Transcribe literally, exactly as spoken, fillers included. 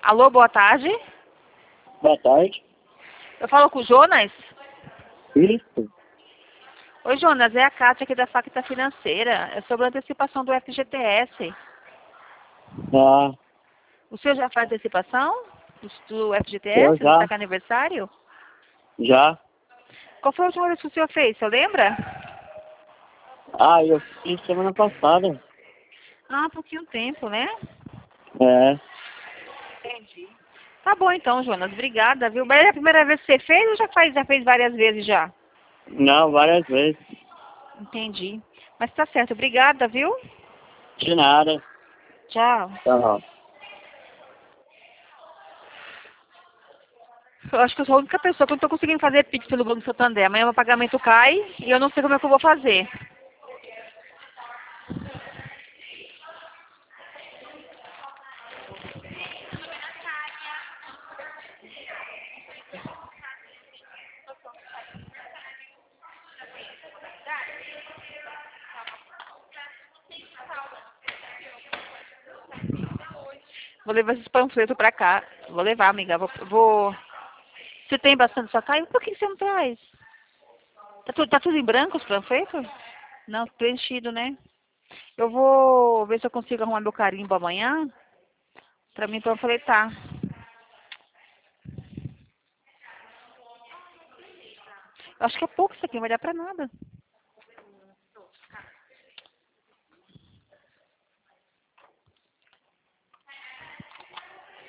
Alô, boa tarde. Boa tarde. Eu falo com o Jonas. Isso. Oi, Jonas, é a Kátia aqui da Facta Financeira. É sobre a antecipação do F G T S. Ah, O senhor já faz antecipação do, do F G T eu S? Não já, está com aniversário? já. Qual foi a última vez que o senhor fez? O senhor lembra? Ah, eu fiz semana passada. Ah, um pouquinho tempo, né? É. Entendi. Tá bom então, Jonas. Obrigada, viu? Mas é a primeira vez que você fez ou já, faz, já fez várias vezes já? Não, várias vezes. Entendi. Mas tá certo. Obrigada, viu? De nada. Tchau. Tá. Eu acho que eu sou a única pessoa que não tô conseguindo fazer Pix pelo Banco Santander. Amanhã meu pagamento cai e eu não sei como é que eu vou fazer. Vou levar esses panfletos pra cá. Vou levar, amiga. Vou, vou... Você tem bastante sua casa? Por que você não traz? Tá tudo, tá tudo em branco os panfletos? Não, preenchido, né? Eu vou ver se eu consigo arrumar meu carimbo amanhã pra mim panfletar. Eu acho que é pouco isso aqui, não vai dar pra nada.